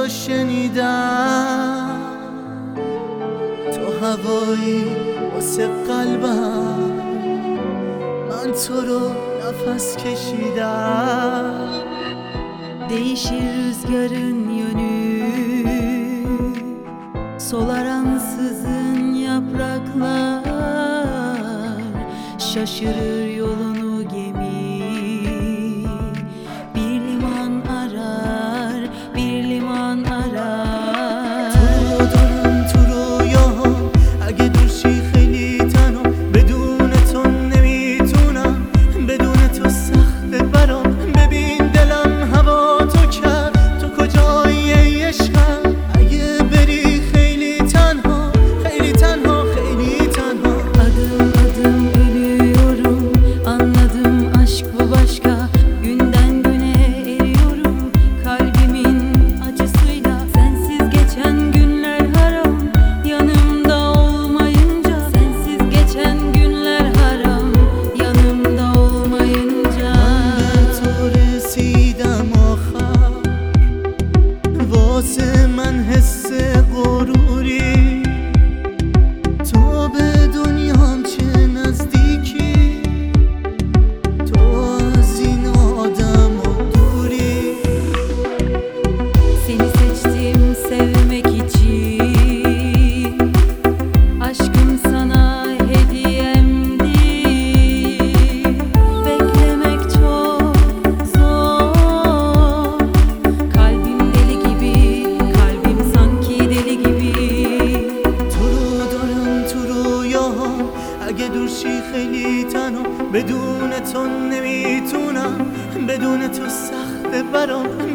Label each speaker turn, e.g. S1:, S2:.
S1: رو شنیدم، تو هوایی واسه قلبم، من تو رو nefes kişiden.
S2: Değişir rüzgarın yönü, solar ansızın yapraklar, şaşırır yolunu gemi, bir liman arar, bir liman arar.
S1: تو دارم تو رویاها، اگه دورشی خیلی تنها، بدون تو نمیتونم، بدون تو سخته برام. ببین دلم هوا تو کرد، تو کجایی ای عشقم؟ اگه بری خیلی تنها، خیلی تنها، خیلی تنها.
S2: Adım adım ölüyorum, anladım aşk bu başka. Günden güne eriyorum, kalbimin acısıyla. Sensiz geçen günler haram, yanımda olmayınca. Sensiz geçen günler haram, yanımda olmayınca.
S1: تو رسیدم آخر، واسه من حس غروری، تو به دنیام چه نزدیکی، تو از این آدم و دوری.
S2: Seni seçtim sevmek için, aşkım sana hediyemdi. Beklemek çok zor, kalbim deli gibi, kalbim sanki deli gibi.
S1: تو رو دارم تو رویاها، اگه دورشی خیلی تنها، بدون تو نمیتونم، بدون تو سخته برام.